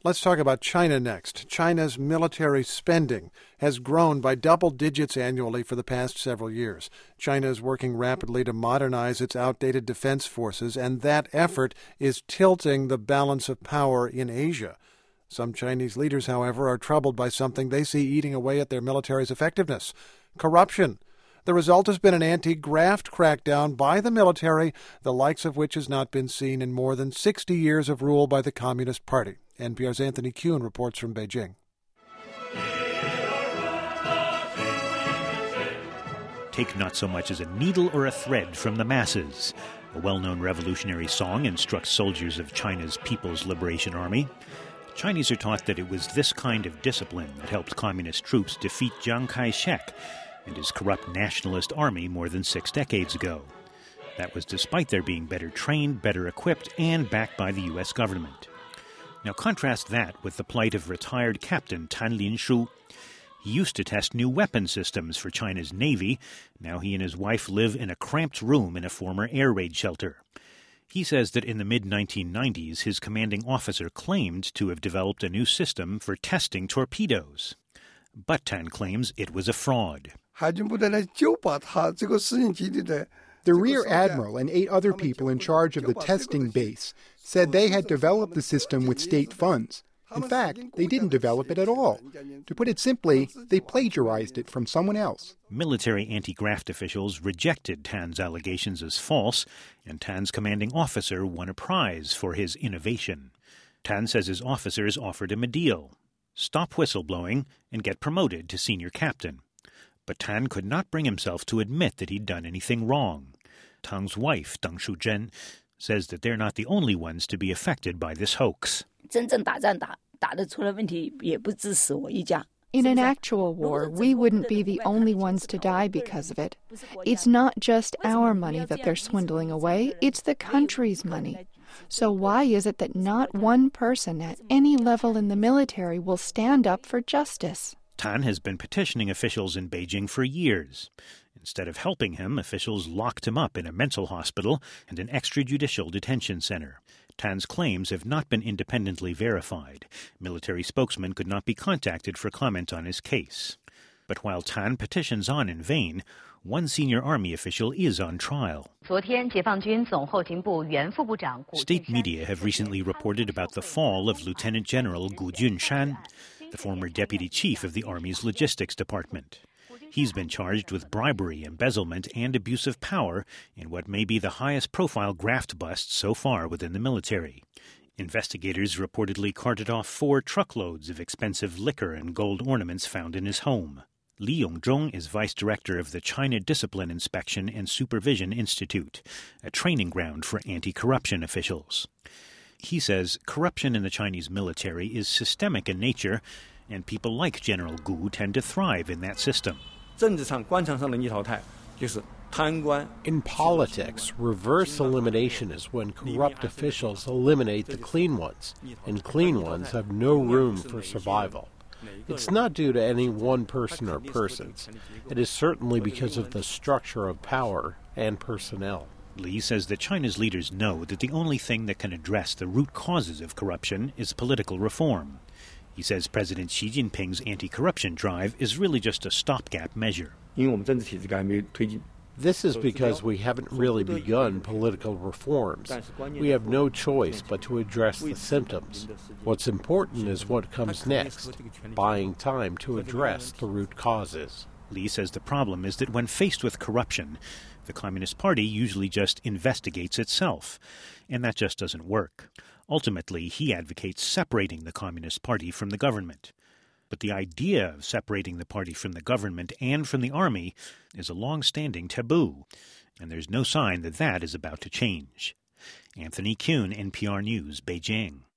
Let's talk about China next. China's military spending has grown by double digits annually for the past several years. China is working rapidly to modernize its outdated defense forces, and that effort is tilting the balance of power in Asia. Some Chinese leaders, however, are troubled by something they see eating away at their military's effectiveness: corruption. The result has been an anti-graft crackdown by the military, the likes of which has not been seen in more than 60 years of rule by the Communist Party. NPR's Anthony Kuhn reports from Beijing. Take not so much as a needle or a thread from the masses. A well-known revolutionary song instructs soldiers of China's People's Liberation Army. Chinese are taught that it was this kind of discipline that helped communist troops defeat Chiang Kai-shek and his corrupt nationalist army more than 6 decades ago. That was despite their being better trained, better equipped, and backed by the U.S. government. Now contrast that with the plight of retired Captain Tan Linshu. He used to test new weapon systems for China's Navy. Now he and his wife live in a cramped room in a former air raid shelter. He says that in the mid-1990s, his commanding officer claimed to have developed a new system for testing torpedoes. But Tan claims it was a fraud. The Rear Admiral and 8 other people in charge of the testing base said they had developed the system with state funds. In fact, they didn't develop it at all. To put it simply, they plagiarized it from someone else. Military anti-graft officials rejected Tan's allegations as false, and Tan's commanding officer won a prize for his innovation. Tan says his officers offered him a deal: stop whistleblowing and get promoted to senior captain. But Tan could not bring himself to admit that he'd done anything wrong. Tang's wife, Deng Shuzhen, says that they're not the only ones to be affected by this hoax. In an actual war, we wouldn't be the only ones to die because of it. It's not just our money that they're swindling away, it's the country's money. So why is it that not one person at any level in the military will stand up for justice? Tan has been petitioning officials in Beijing for years. Instead of helping him, officials locked him up in a mental hospital and an extrajudicial detention center. Tan's claims have not been independently verified. Military spokesmen could not be contacted for comment on his case. But while Tan petitions on in vain, one senior army official is on trial. State media have recently reported about the fall of Lieutenant General Gu Junshan, the former deputy chief of the Army's logistics department. He's been charged with bribery, embezzlement, and abuse of power in what may be the highest-profile graft bust so far within the military. Investigators reportedly carted off 4 truckloads of expensive liquor and gold ornaments found in his home. Li Yongzhong is vice director of the China Discipline Inspection and Supervision Institute, a training ground for anti-corruption officials. He says corruption in the Chinese military is systemic in nature, and people like General Gu tend to thrive in that system. In politics, reverse elimination is when corrupt officials eliminate the clean ones, and clean ones have no room for survival. It's not due to any one person or persons. It is certainly because of the structure of power and personnel. Li says that China's leaders know that the only thing that can address the root causes of corruption is political reform. He says President Xi Jinping's anti-corruption drive is really just a stopgap measure. This is because we haven't really begun political reforms. We have no choice but to address the symptoms. What's important is what comes next, buying time to address the root causes. Li says the problem is that when faced with corruption, the Communist Party usually just investigates itself, and that just doesn't work. Ultimately, he advocates separating the Communist Party from the government. But the idea of separating the party from the government and from the army is a long-standing taboo, and there's no sign that that is about to change. Anthony Kuhn, NPR News, Beijing.